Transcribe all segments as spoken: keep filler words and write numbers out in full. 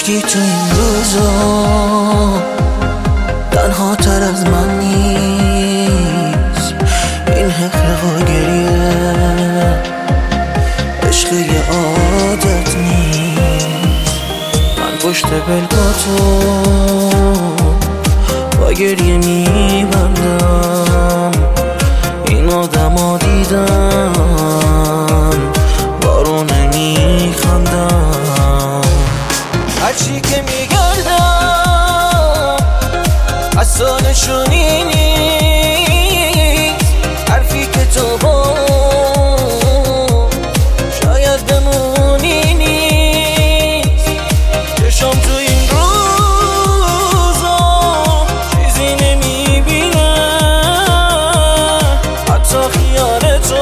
هیچکی تو این روزا تنها تر از من نیست. این حقیق و گریه عشق یه عادت نیست. من پشت پلکاتو با گریه میبندم. این آدم ها دیدم بارو نمیخندم. هرچی که میگردم از سالشونی نیست. حرفی که تو با شاید بمونی نیست. چشم تو این روزا چیزی نمیبینه، حتی خیال تو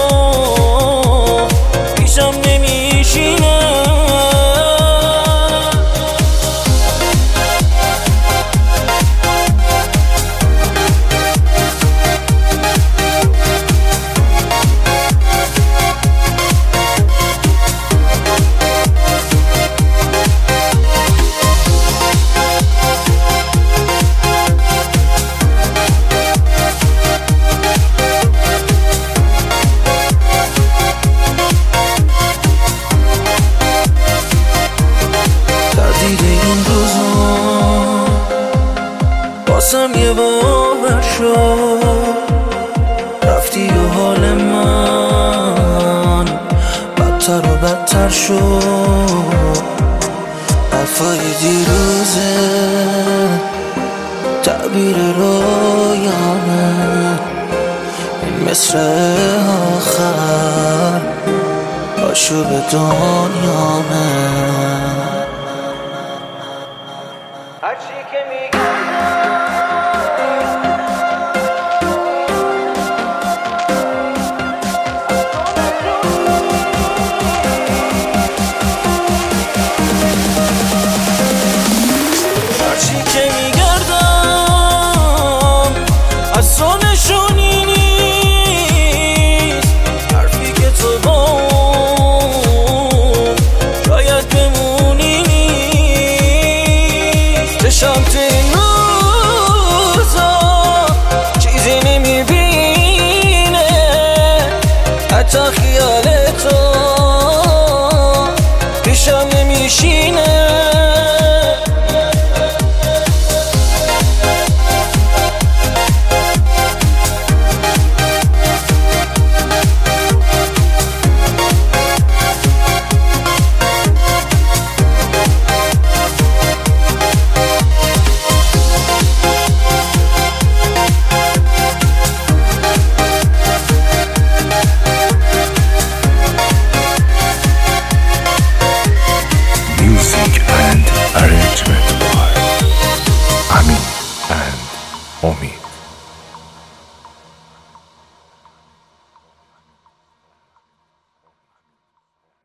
پیشم نمیشینه. این روزا باسم یه باور شد. رفتی و حال من بدتر و بدتر شد. حرفای دیروزه تعبیر رویانه. این مصر آخر آشوب دنیامه. هرچی که میگردم از تو نشونی نیست. حرفی که تو با شاید بمونی نیست. چشم تو این روزا چیزی نمیبینه، حتی خیال تو پیشم نمیشینه. Music and arrangement.